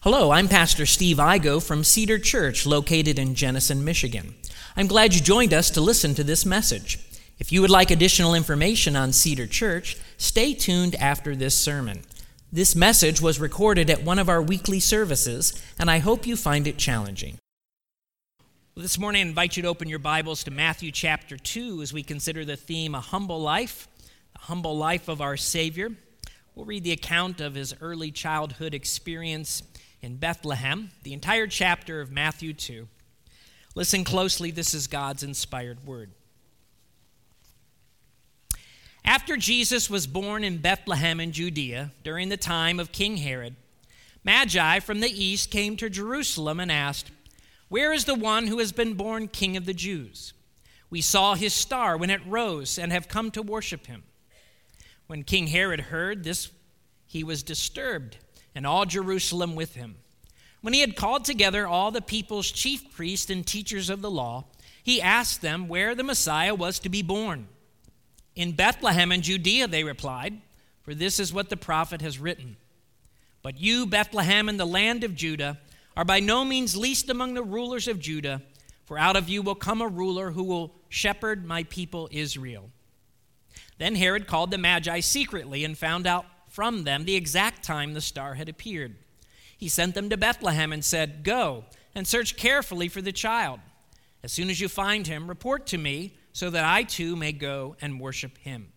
Hello, I'm Pastor Steve Igo from Cedar Church, located in Jenison, Michigan. I'm glad you joined us to listen to this message. If you would like additional information on Cedar Church, stay tuned after this sermon. This message was recorded at one of our weekly services, and I hope you find it challenging. This morning, I invite you to open your Bibles to Matthew chapter 2 as we consider the theme, a humble life of our Savior. We'll read the account of his early childhood experience in Bethlehem, the entire chapter of Matthew 2. Listen closely, this is God's inspired word. After Jesus was born in Bethlehem in Judea during the time of King Herod, Magi from the east came to Jerusalem and asked, "Where is the one who has been born King of the Jews? We saw his star when it rose and have come to worship him." When King Herod heard this, he was disturbed, and all Jerusalem with him. When he had called together all the people's chief priests and teachers of the law, he asked them where the Messiah was to be born. "In Bethlehem in Judea," they replied, "for this is what the prophet has written. But you, Bethlehem, in the land of Judah, are by no means least among the rulers of Judah, for out of you will come a ruler who will shepherd my people Israel." Then Herod called the Magi secretly and found out from them the exact time the star had appeared. He sent them to Bethlehem and said, "Go and search carefully for the child. As soon as you find him, report to me so that I too may go and worship him."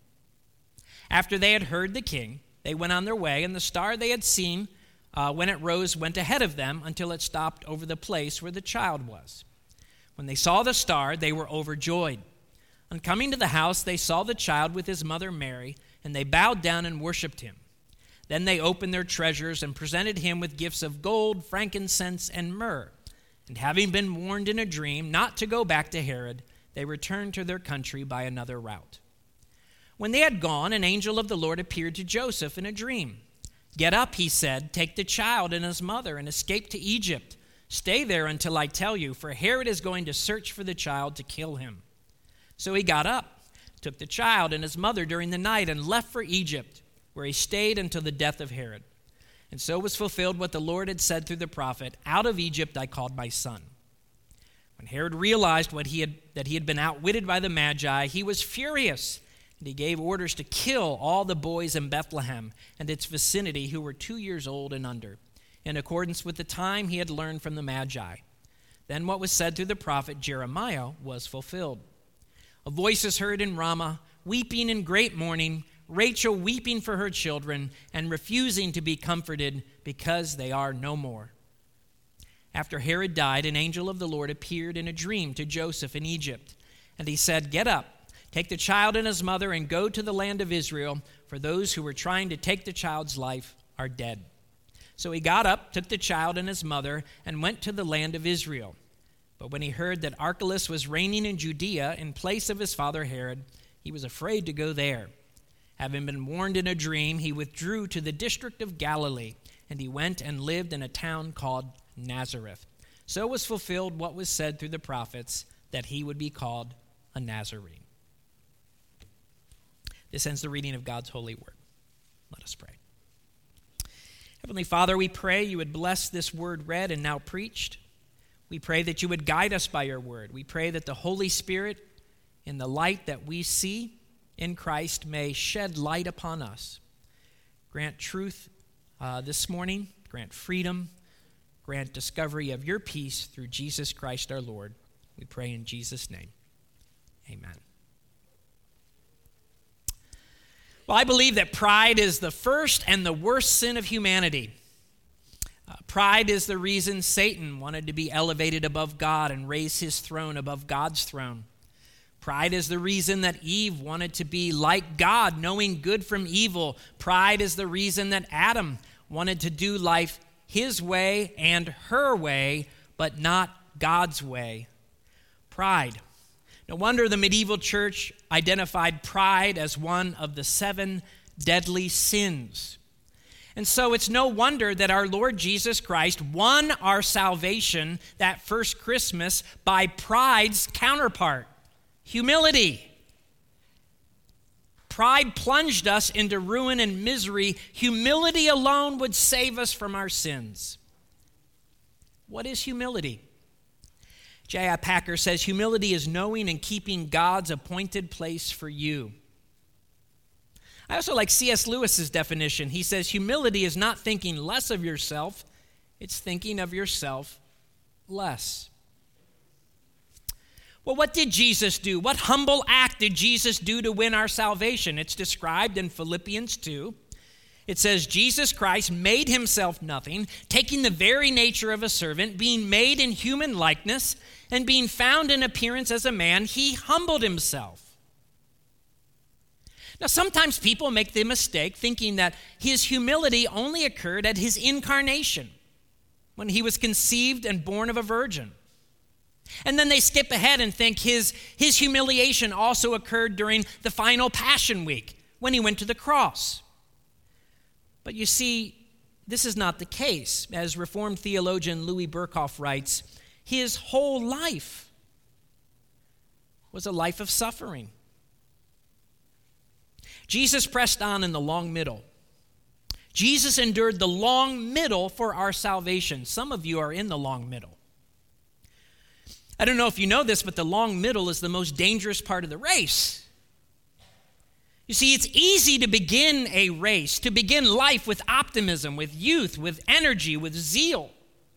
After they had heard the king, they went on their way, and the star they had seen when it rose went ahead of them until it stopped over the place where the child was. When they saw the star, they were overjoyed. On coming to the house, they saw the child with his mother Mary, and they bowed down and worshiped him. Then they opened their treasures and presented him with gifts of gold, frankincense, and myrrh. And having been warned in a dream not to go back to Herod, they returned to their country by another route. When they had gone, an angel of the Lord appeared to Joseph in a dream. "Get up," he said, "take the child and his mother and escape to Egypt. Stay there until I tell you, for Herod is going to search for the child to kill him." So he got up, took the child and his mother during the night, and left for Egypt, where he stayed until the death of Herod. And so was fulfilled what the Lord had said through the prophet, "Out of Egypt I called my son." When Herod realized that he had been outwitted by the Magi, he was furious, and he gave orders to kill all the boys in Bethlehem and its vicinity who were 2 years old and under, in accordance with the time he had learned from the Magi. Then what was said through the prophet Jeremiah was fulfilled. "A voice is heard in Ramah, weeping in great mourning, Rachel weeping for her children and refusing to be comforted because they are no more." After Herod died, an angel of the Lord appeared in a dream to Joseph in Egypt. And he said, "Get up, take the child and his mother and go to the land of Israel, for those who were trying to take the child's life are dead." So he got up, took the child and his mother, and went to the land of Israel. But when he heard that Archelaus was reigning in Judea in place of his father Herod, he was afraid to go there. Having been warned in a dream, he withdrew to the district of Galilee, and he went and lived in a town called Nazareth. So was fulfilled what was said through the prophets, that he would be called a Nazarene. This ends the reading of God's holy word. Let us pray. Heavenly Father, we pray you would bless this word read and now preached. We pray that you would guide us by your word. We pray that the Holy Spirit, in the light that we see in Christ, may shed light upon us. Grant truth this morning, grant freedom, grant discovery of your peace through Jesus Christ our Lord. We pray in Jesus' name. Amen. Well, I believe that pride is the first and the worst sin of humanity. Pride is the reason Satan wanted to be elevated above God and raise his throne above God's throne. Pride is the reason that Eve wanted to be like God, knowing good from evil. Pride is the reason that Adam wanted to do life his way and her way, but not God's way. Pride. No wonder the medieval church identified pride as one of the 7 deadly sins. And so it's no wonder that our Lord Jesus Christ won our salvation that first Christmas by pride's counterpart, humility. Pride plunged us into ruin and misery. Humility alone would save us from our sins. What is humility? J.I. Packer says, humility is knowing and keeping God's appointed place for you. I also like C.S. Lewis's definition. He says, humility is not thinking less of yourself, it's thinking of yourself less. Well, what did Jesus do? What humble act did Jesus do to win our salvation? It's described in Philippians 2. It says, Jesus Christ made himself nothing, taking the very nature of a servant, being made in human likeness, and being found in appearance as a man, he humbled himself. Now, sometimes people make the mistake thinking that his humility only occurred at his incarnation, when he was conceived and born of a virgin. And then they skip ahead and think his humiliation also occurred during the final Passion Week, when he went to the cross. But you see, this is not the case. As Reformed theologian Louis Berkhoff writes, his whole life was a life of suffering. Jesus pressed on in the long middle. Jesus endured the long middle for our salvation. Some of you are in the long middle. I don't know if you know this, but the long middle is the most dangerous part of the race. You see, it's easy to begin a race, to begin life with optimism, with youth, with energy, with zeal.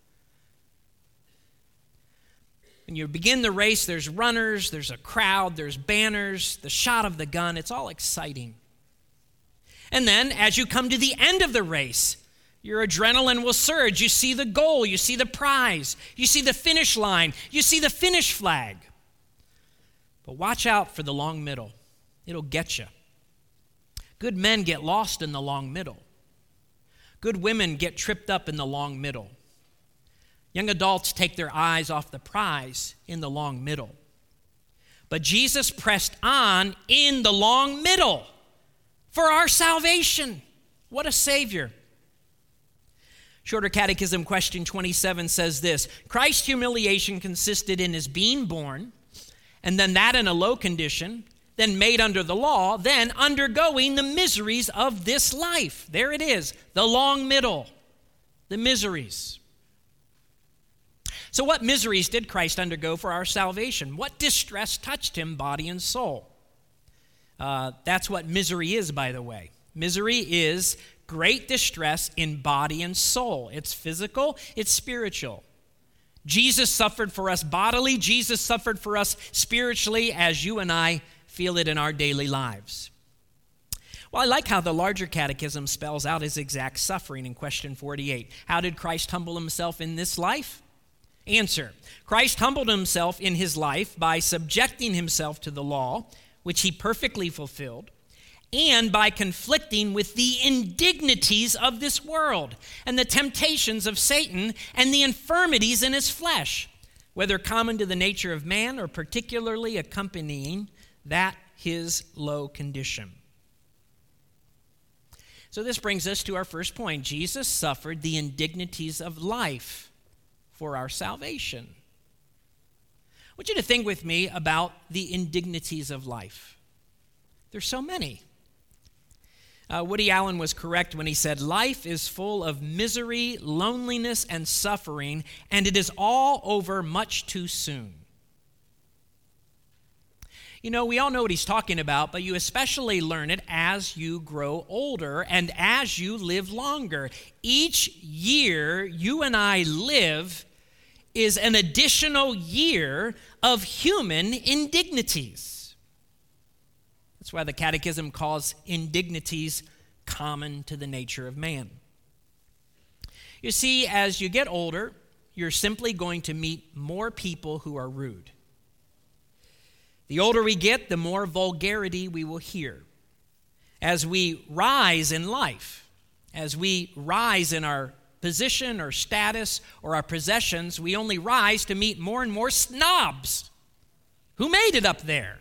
When you begin the race, there's runners, there's a crowd, there's banners, the shot of the gun. It's all exciting. And then, as you come to the end of the race, your adrenaline will surge. You see the goal, you see the prize, you see the finish line, you see the finish flag. But watch out for the long middle. It'll get you. Good men get lost in the long middle. Good women get tripped up in the long middle. Young adults take their eyes off the prize in the long middle. But Jesus pressed on in the long middle for our salvation. What a Savior. Shorter Catechism question 27 says this: Christ's humiliation consisted in his being born, and then that in a low condition, then made under the law, then undergoing the miseries of this life. There it is, the long middle, the miseries. So what miseries did Christ undergo for our salvation? What distress touched him, body and soul? That's what misery is, by the way. Misery is great distress in body and soul. It's physical, it's spiritual. Jesus suffered for us bodily. Jesus suffered for us spiritually, as you and I feel it in our daily lives. Well, I like how the larger catechism spells out his exact suffering in question 48. How did Christ humble himself in this life? Answer: Christ humbled himself in his life by subjecting himself to the law, which he perfectly fulfilled, and by conflicting with the indignities of this world and the temptations of Satan and the infirmities in his flesh, whether common to the nature of man or particularly accompanying that his low condition. So this brings us to our first point. Jesus suffered the indignities of life for our salvation. I want you to think with me about the indignities of life. There's so many. Woody Allen was correct when he said, life is full of misery, loneliness, and suffering, and it is all over much too soon. You know, we all know what he's talking about, but you especially learn it as you grow older and as you live longer. Each year you and I live is an additional year of human indignities. That's why the Catechism calls indignities common to the nature of man. You see, as you get older, you're simply going to meet more people who are rude. The older we get, the more vulgarity we will hear. As we rise in life, as we rise in our position or status or our possessions, we only rise to meet more and more snobs. Who made it up there?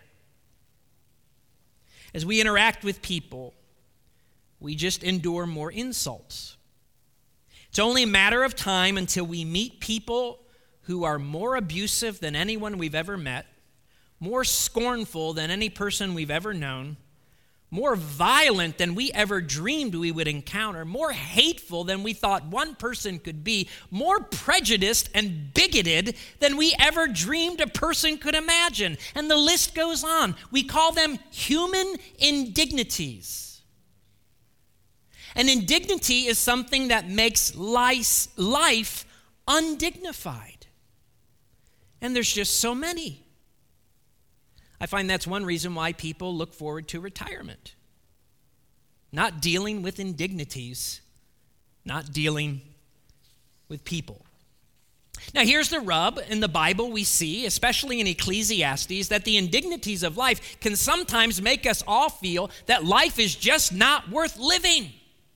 As we interact with people, we just endure more insults. It's only a matter of time until we meet people who are more abusive than anyone we've ever met, more scornful than any person we've ever known, more violent than we ever dreamed we would encounter, more hateful than we thought one person could be, more prejudiced and bigoted than we ever dreamed a person could imagine. And the list goes on. We call them human indignities. An indignity is something that makes life undignified. And there's just so many. I find that's one reason why people look forward to retirement. Not dealing with indignities, not dealing with people. Now here's the rub. In the Bible we see, especially in Ecclesiastes, that the indignities of life can sometimes make us all feel that life is just not worth living.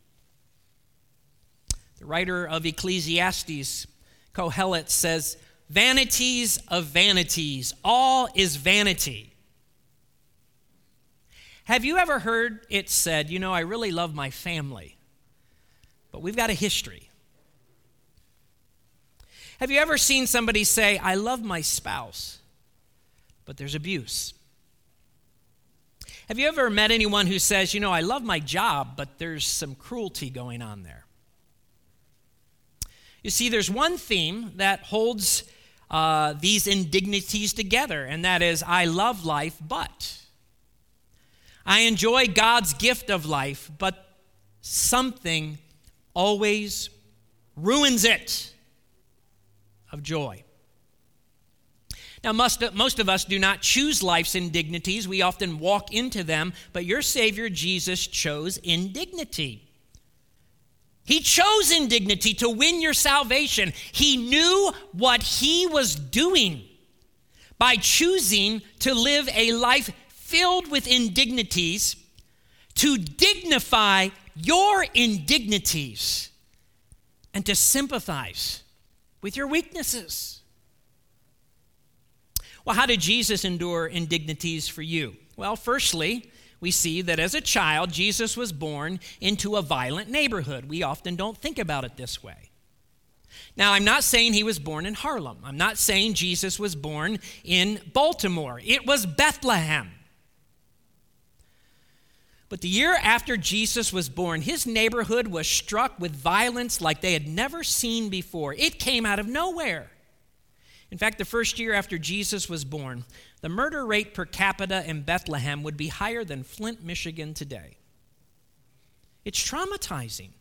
The writer of Ecclesiastes, Kohelet, says, "Vanities of vanities, all is vanity." Have you ever heard it said, I really love my family, but we've got a history? Have you ever seen somebody say, I love my spouse, but there's abuse? Have you ever met anyone who says, I love my job, but there's some cruelty going on there? You see, there's one theme that holds these indignities together, and that is, I love life, but I enjoy God's gift of life, but something always ruins it of joy. Now, most of us do not choose life's indignities. We often walk into them, but your Savior Jesus chose indignity. He chose indignity to win your salvation. He knew what he was doing by choosing to live a life filled with indignities to dignify your indignities and to sympathize with your weaknesses. Well, how did Jesus endure indignities for you? Well, firstly, we see that as a child, Jesus was born into a violent neighborhood. We often don't think about it this way. Now, I'm not saying he was born in Harlem. I'm not saying Jesus was born in Baltimore. It was Bethlehem. But the year after Jesus was born, his neighborhood was struck with violence like they had never seen before. It came out of nowhere. In fact, the first year after Jesus was born, the murder rate per capita in Bethlehem would be higher than Flint, Michigan today. It's traumatizing.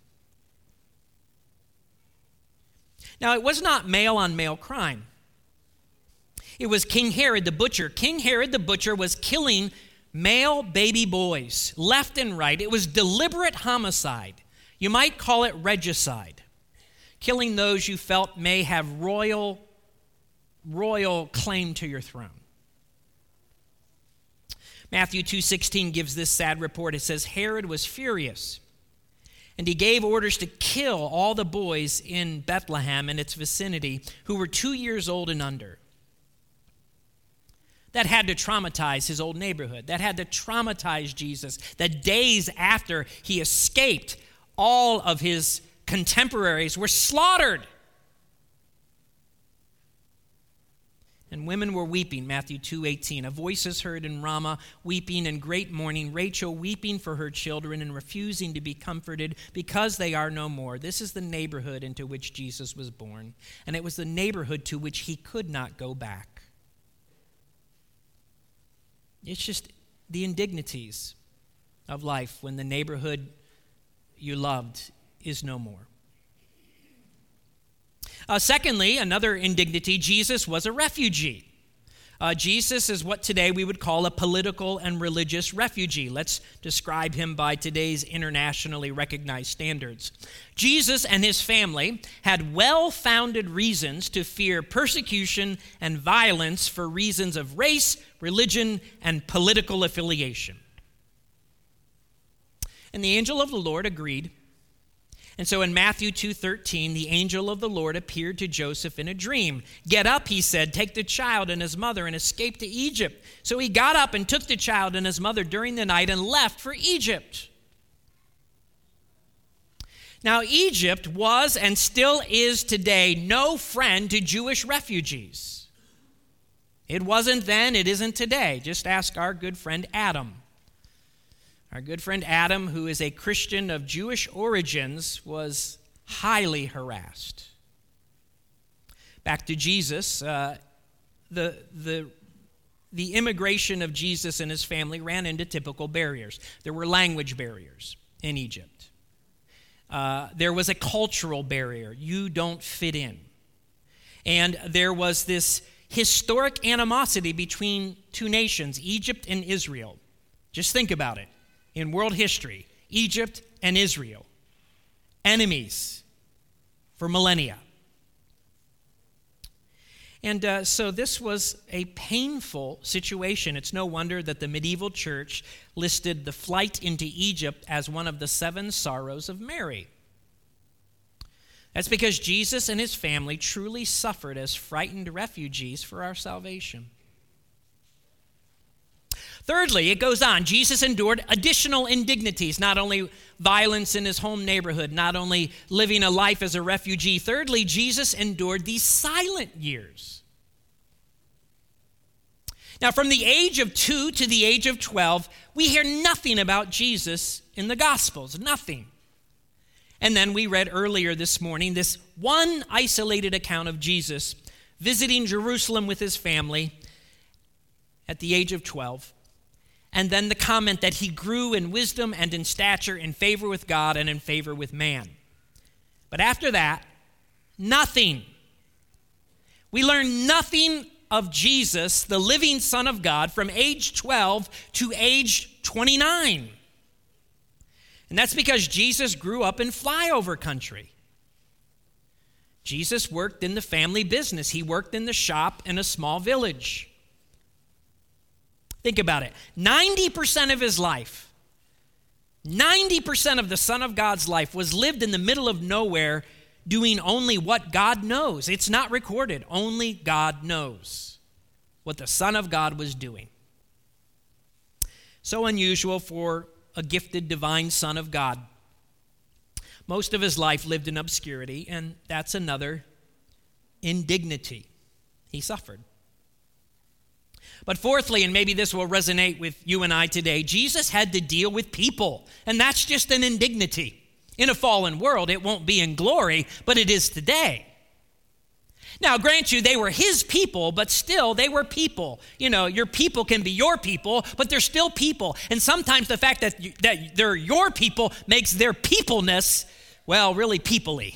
Now, it was not male-on-male crime. It was King Herod the Butcher. King Herod the Butcher was killing male baby boys left and right. It was deliberate homicide. You might call it regicide. Killing those you felt may have royal claim to your throne. Matthew 2:16 gives this sad report. It says, Herod was furious, and he gave orders to kill all the boys in Bethlehem and its vicinity who were 2 years old and under. That had to traumatize his old neighborhood. That had to traumatize Jesus. The days after he escaped, all of his contemporaries were slaughtered. And women were weeping, Matthew 2:18. A voice is heard in Ramah, weeping in great mourning, Rachel weeping for her children and refusing to be comforted because they are no more. This is the neighborhood into which Jesus was born, and it was the neighborhood to which he could not go back. It's just the indignities of life when the neighborhood you loved is no more. Secondly, another indignity, Jesus was a refugee. Jesus is what today we would call a political and religious refugee. Let's describe him by today's internationally recognized standards. Jesus and his family had well-founded reasons to fear persecution and violence for reasons of race, religion, and political affiliation. And the angel of the Lord agreed. And so in Matthew 2:13, the angel of the Lord appeared to Joseph in a dream. Get up, he said, take the child and his mother and escape to Egypt. So he got up and took the child and his mother during the night and left for Egypt. Now, Egypt was and still is today no friend to Jewish refugees. It wasn't then, it isn't today. Just ask our good friend Adam, Our good friend Adam, who is a Christian of Jewish origins, was highly harassed. Back to Jesus, the immigration of Jesus and his family ran into typical barriers. There were language barriers in Egypt. There was a cultural barrier. You don't fit in. And there was this historic animosity between two nations, Egypt and Israel. Just think about it. In world history, Egypt and Israel, enemies for millennia. And so this was a painful situation. It's no wonder that the medieval church listed the flight into Egypt as one of the 7 sorrows of Mary. That's because Jesus and his family truly suffered as frightened refugees for our salvation. Thirdly, it goes on. Jesus endured additional indignities, not only violence in his home neighborhood, not only living a life as a refugee. Thirdly, Jesus endured these silent years. Now, from the age of 2 to the age of 12, we hear nothing about Jesus in the Gospels, nothing. And then we read earlier this morning this one isolated account of Jesus visiting Jerusalem with his family at the age of 12. And then the comment that he grew in wisdom and in stature, in favor with God and in favor with man. But after that, nothing. We learn nothing of Jesus, the living Son of God, from age 12 to age 29. And that's because Jesus grew up in flyover country. Jesus worked in the family business. He worked in the shop in a small village. Think about it. 90% of his life, 90% of the Son of God's life was lived in the middle of nowhere doing only what God knows. It's not recorded. Only God knows what the Son of God was doing. So unusual for a gifted divine Son of God. Most of his life lived in obscurity, and that's another indignity he suffered. But fourthly, and maybe this will resonate with you and I today, Jesus had to deal with people, and that's just an indignity. In a fallen world, it won't be in glory, but it is today. Now, grant you, they were his people, but still, they were people. You know, your people can be your people, but they're still people. And sometimes the fact that they're your people makes their peopleness, well, really people-y.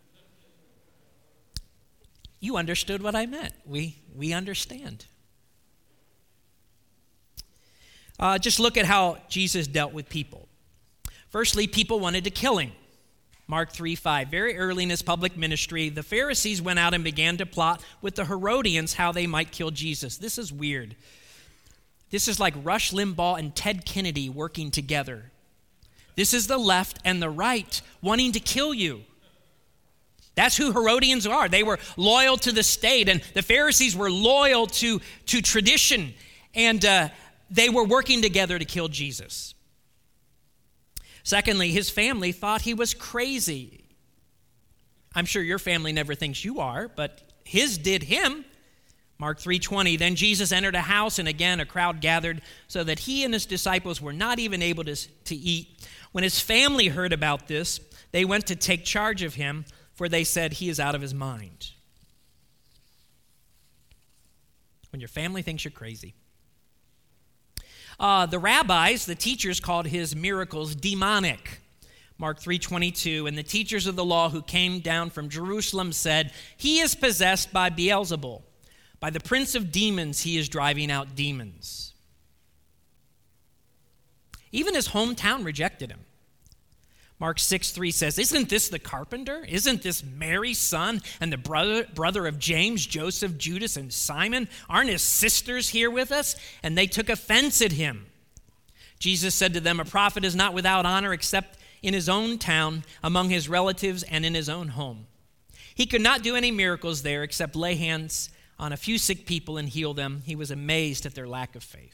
You understood what I meant. We understand. Just look at how Jesus dealt with people. Firstly, people wanted to kill him. Mark 3:5. Very early in his public ministry, the Pharisees went out and began to plot with the Herodians how they might kill Jesus. This is weird. This is like Rush Limbaugh and Ted Kennedy working together. This is the left and the right wanting to kill you. That's who Herodians are. They were loyal to the state, and the Pharisees were loyal to tradition, and they were working together to kill Jesus. Secondly, his family thought he was crazy. I'm sure your family never thinks you are, but his did him. Mark 3:20, then Jesus entered a house, and again a crowd gathered, so that he and his disciples were not even able to eat. When his family heard about this, they went to take charge of him, for they said, he is out of his mind. When your family thinks you're crazy. The rabbis, the teachers, called his miracles demonic. Mark 3:22, and the teachers of the law who came down from Jerusalem said, he is possessed by Beelzebul. By the prince of demons, he is driving out demons. Even his hometown rejected him. Mark 6:3 says, isn't this the carpenter? Isn't this Mary's son and the brother of James, Joseph, Judas, and Simon? Aren't his sisters here with us? And they took offense at him. Jesus said to them, a prophet is not without honor except in his own town, among his relatives, and in his own home. He could not do any miracles there except lay hands on a few sick people and heal them. He was amazed at their lack of faith.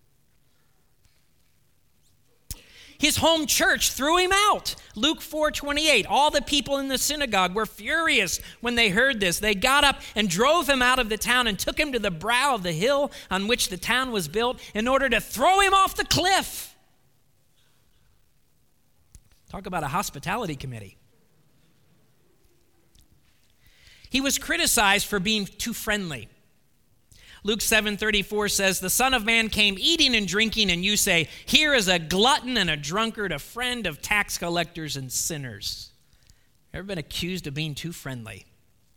His home church threw him out. Luke 4:28. All the people in the synagogue were furious when they heard this. They got up and drove him out of the town and took him to the brow of the hill on which the town was built in order to throw him off the cliff. Talk about a hospitality committee. He was criticized for being too friendly. Luke 7:34 says, "The Son of Man came eating and drinking, and you say, 'Here is a glutton and a drunkard, a friend of tax collectors and sinners.'" Ever been accused of being too friendly?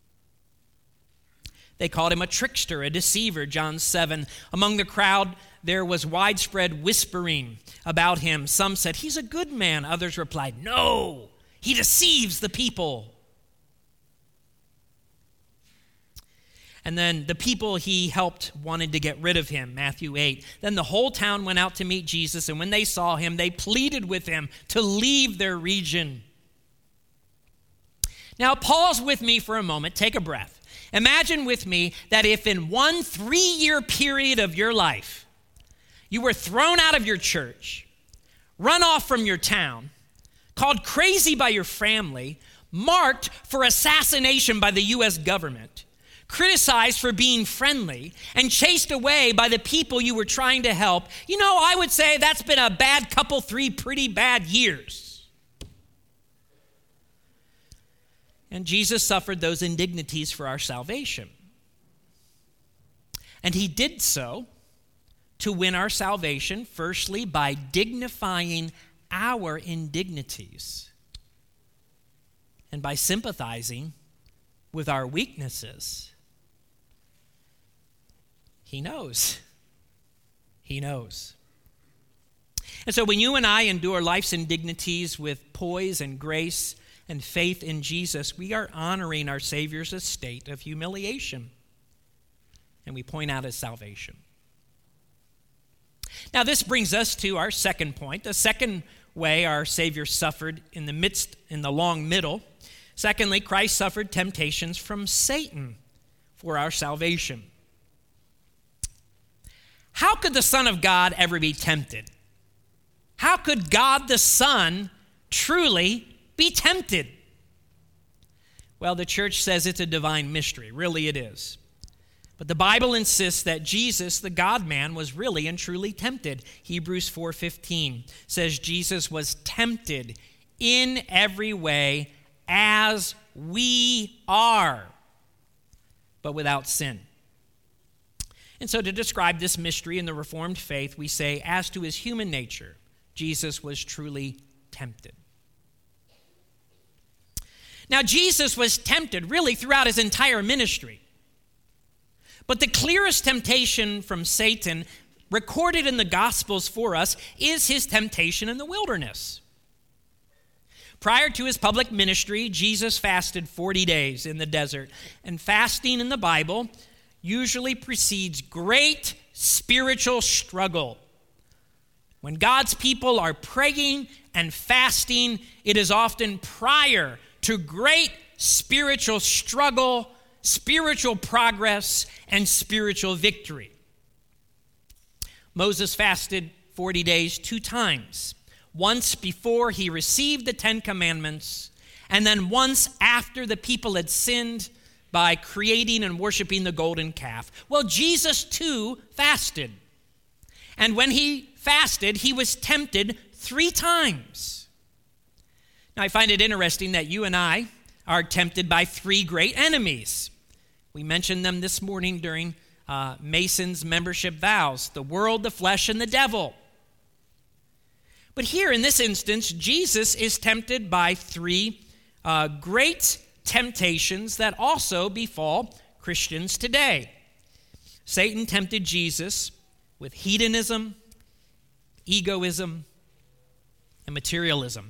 They called him a trickster, a deceiver, John 7. Among the crowd, there was widespread whispering about him. Some said, "He's a good man." Others replied, "No, he deceives the people." And then the people he helped wanted to get rid of him, Matthew 8. Then the whole town went out to meet Jesus, and when they saw him, they pleaded with him to leave their region. Now pause with me for a moment, take a breath. Imagine with me that if in one 3-year period of your life, you were thrown out of your church, run off from your town, called crazy by your family, marked for assassination by the U.S. government, criticized for being friendly, and chased away by the people you were trying to help, I would say that's been a bad couple, 3 pretty bad years. And Jesus suffered those indignities for our salvation. And he did so to win our salvation, firstly, by dignifying our indignities and by sympathizing with our weaknesses. He knows. He knows. And so when you and I endure life's indignities with poise and grace and faith in Jesus, we are honoring our Savior's estate of humiliation. And we point out his salvation. Now this brings us to our second point. The second way our Savior suffered in the long middle. Secondly, Christ suffered temptations from Satan for our salvation. How could the Son of God ever be tempted? How could God the Son truly be tempted? Well, the church says it's a divine mystery. Really it is. But the Bible insists that Jesus, the God-man, was really and truly tempted. Hebrews 4:15 says Jesus was tempted in every way as we are, but without sin. And so to describe this mystery in the Reformed faith, we say, as to his human nature, Jesus was truly tempted. Now, Jesus was tempted really throughout his entire ministry. But the clearest temptation from Satan recorded in the Gospels for us is his temptation in the wilderness. Prior to his public ministry, Jesus fasted 40 days in the desert. And fasting in the Bible usually precedes great spiritual struggle. When God's people are praying and fasting, it is often prior to great spiritual struggle, spiritual progress, and spiritual victory. Moses fasted 40 days 2 times. Once before he received the 10 commandments, and then once after the people had sinned by creating and worshiping the golden calf. Well, Jesus too fasted. And when he fasted, he was tempted 3 times. Now, I find it interesting that you and I are tempted by 3 great enemies. We mentioned them this morning during Mason's membership vows: the world, the flesh, and the devil. But here in this instance, Jesus is tempted by 3 great temptations that also befall Christians today. Satan tempted Jesus with hedonism, egoism, and materialism.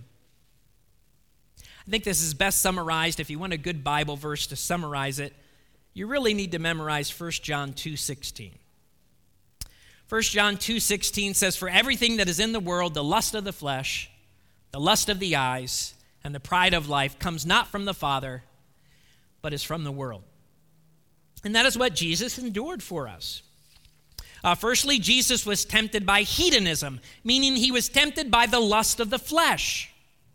I think this is best summarized. If you want a good Bible verse to summarize it, you really need to memorize 1 John 2:16. 1 John 2:16 says, "For everything that is in the world, the lust of the flesh, the lust of the eyes, and the pride of life comes not from the Father, but is from the world." And that is what Jesus endured for us. Firstly, Jesus was tempted by hedonism, meaning he was tempted by the lust of the flesh.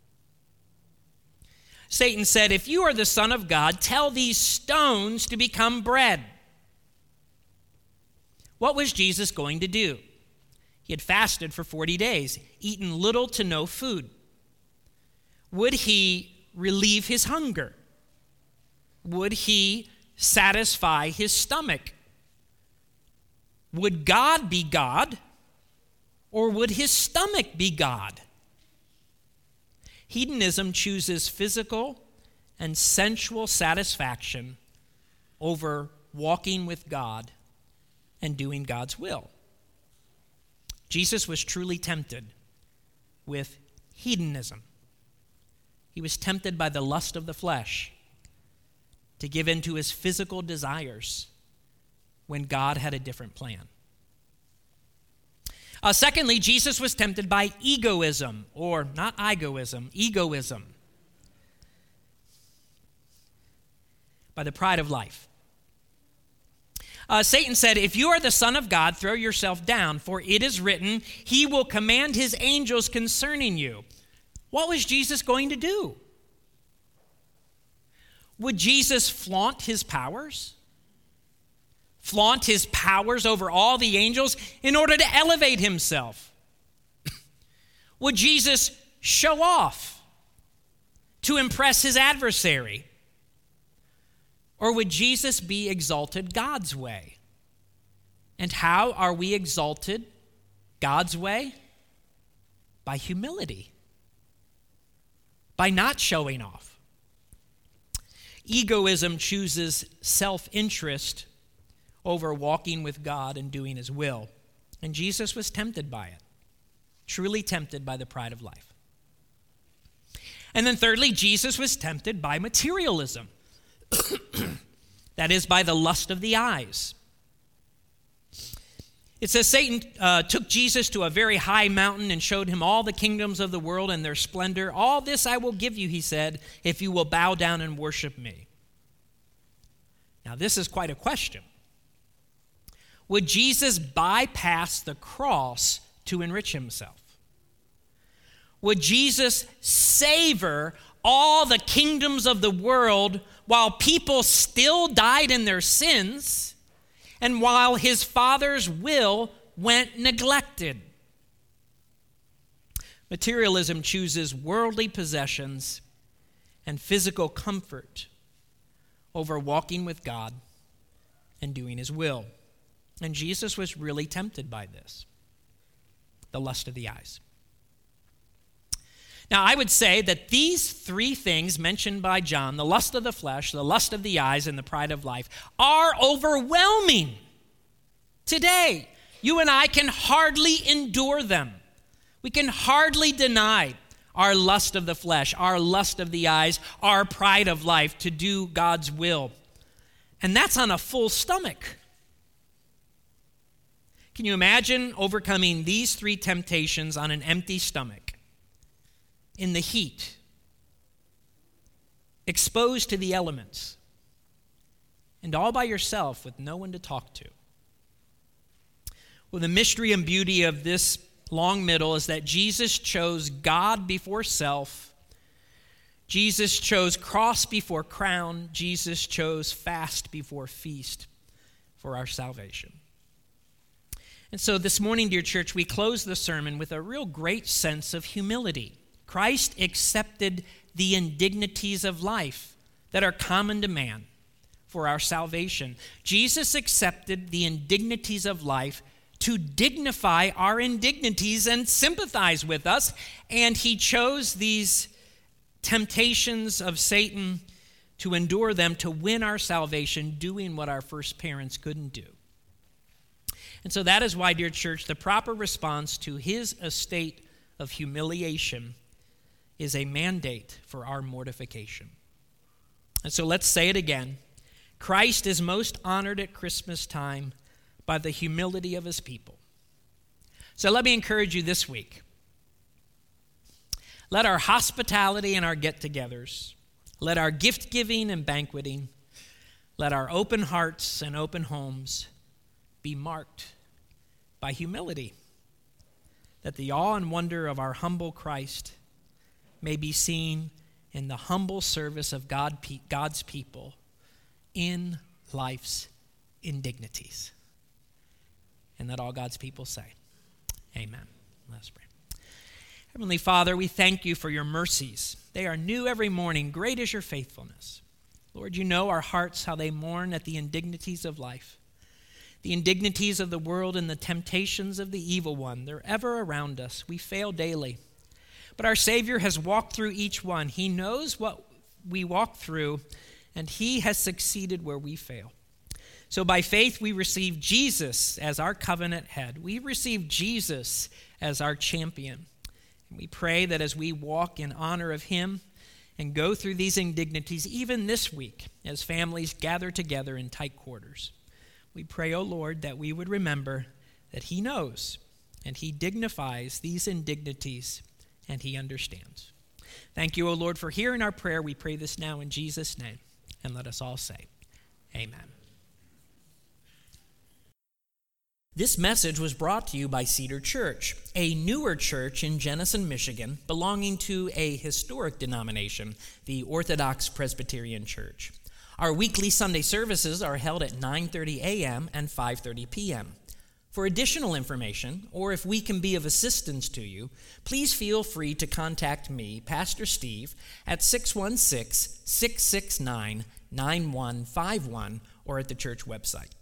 Satan said, "If you are the Son of God, tell these stones to become bread." What was Jesus going to do? He had fasted for 40 days, eaten little to no food. Would he relieve his hunger? Would he satisfy his stomach? Would God be God, or would his stomach be God? Hedonism chooses physical and sensual satisfaction over walking with God and doing God's will. Jesus was truly tempted with hedonism. He was tempted by the lust of the flesh to give in to his physical desires when God had a different plan. Secondly, Jesus was tempted by egoism, or not egoism, by the pride of life. Satan said, "If you are the Son of God, throw yourself down, for it is written, he will command his angels concerning you." What was Jesus going to do? Would Jesus flaunt his powers? Flaunt his powers over all the angels in order to elevate himself? Would Jesus show off to impress his adversary? Or would Jesus be exalted God's way? And how are we exalted God's way? By humility, by not showing off. Egoism chooses self-interest over walking with God and doing his will. And Jesus was tempted by it, truly tempted by the pride of life. And then thirdly, Jesus was tempted by materialism. That is, by the lust of the eyes. It says Satan took Jesus to a very high mountain and showed him all the kingdoms of the world and their splendor. "All this I will give you," he said, "if you will bow down and worship me." Now, this is quite a question. Would Jesus bypass the cross to enrich himself? Would Jesus savor all the kingdoms of the world while people still died in their sins and while his Father's will went neglected? Materialism chooses worldly possessions and physical comfort over walking with God and doing his will. And Jesus was really tempted by this, the lust of the eyes. Now, I would say that these three things mentioned by John, the lust of the flesh, the lust of the eyes, and the pride of life, are overwhelming today. You and I can hardly endure them. We can hardly deny our lust of the flesh, our lust of the eyes, our pride of life to do God's will. And that's on a full stomach. Can you imagine overcoming these three temptations on an empty stomach, in the heat, exposed to the elements, and all by yourself with no one to talk to? Well, the mystery and beauty of this long middle is that Jesus chose God before self. Jesus chose cross before crown. Jesus chose fast before feast for our salvation. And so this morning, dear church, we close the sermon with a real great sense of humility. Christ accepted the indignities of life that are common to man for our salvation. Jesus accepted the indignities of life to dignify our indignities and sympathize with us. And he chose these temptations of Satan to endure them to win our salvation, doing what our first parents couldn't do. And so that is why, dear church, the proper response to his estate of humiliation is a mandate for our mortification. And so let's say it again. Christ is most honored at Christmas time by the humility of his people. So let me encourage you this week. Let our hospitality and our get-togethers, let our gift-giving and banqueting, let our open hearts and open homes be marked by humility, that the awe and wonder of our humble Christ may be seen in the humble service of God's people in life's indignities. And that all God's people say, amen. Let's pray. Heavenly Father, we thank you for your mercies. They are new every morning. Great is your faithfulness. Lord, you know our hearts, how they mourn at the indignities of life, the indignities of the world and the temptations of the evil one. They're ever around us. We fail daily. But our Savior has walked through each one. He knows what we walk through, and he has succeeded where we fail. So by faith, we receive Jesus as our covenant head. We receive Jesus as our champion. And we pray that as we walk in honor of him and go through these indignities, even this week, as families gather together in tight quarters, we pray, O Lord, that we would remember that he knows and he dignifies these indignities and he understands. Thank you, O Lord, for hearing our prayer. We pray this now in Jesus' name. And let us all say, amen. This message was brought to you by Cedar Church, a newer church in Jenison, Michigan, belonging to a historic denomination, the Orthodox Presbyterian Church. Our weekly Sunday services are held at 9:30 a.m. and 5:30 p.m. For additional information, or if we can be of assistance to you, please feel free to contact me, Pastor Steve, at 616-669-9151 or at the church website.